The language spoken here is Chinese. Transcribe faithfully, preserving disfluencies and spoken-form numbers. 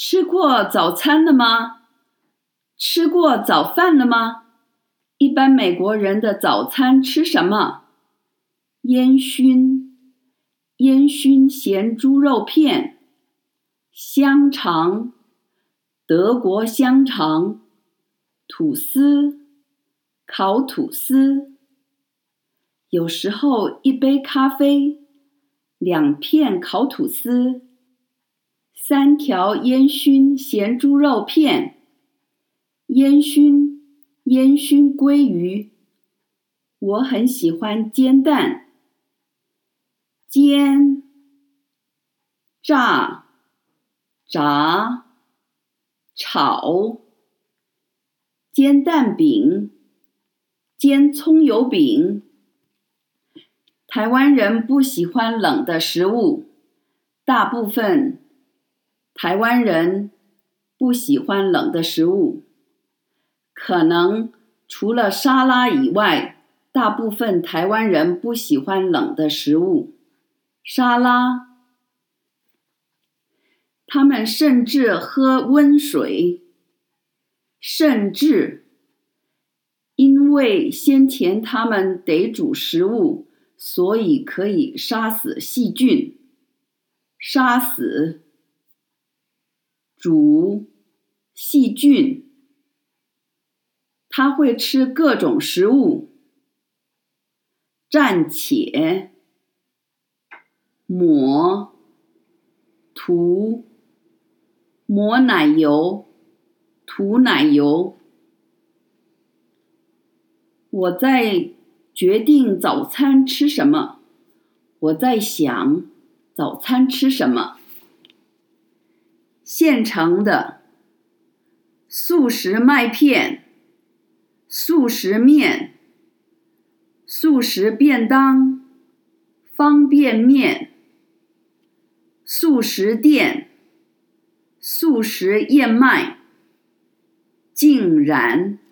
吃过早餐了吗？吃过早饭了吗？一般美国人的早餐吃什么？烟熏，烟熏咸猪肉片，香肠，德国香肠，吐司，烤吐司。有时候一杯咖啡，两片烤吐司，三条烟熏咸猪肉片，烟熏烟熏鲑鱼。我很喜欢煎蛋，煎，炸，炸，炒，煎蛋饼，煎葱油饼。台湾人不喜欢冷的食物，大部分台湾人不喜欢冷的食物，可能除了沙拉以外，大部分台湾人不喜欢冷的食物。沙拉，他们甚至喝温水，甚至，因为先前他们得煮食物，所以可以杀死细菌。杀死，煮，细菌。他会吃各种食物。暂且，抹，涂，抹奶油，涂奶油。我在决定早餐吃什么。我在想早餐吃什么。现成的，速食麦片，速食面，速食便当，方便面，速食店，速食燕麦，竟然。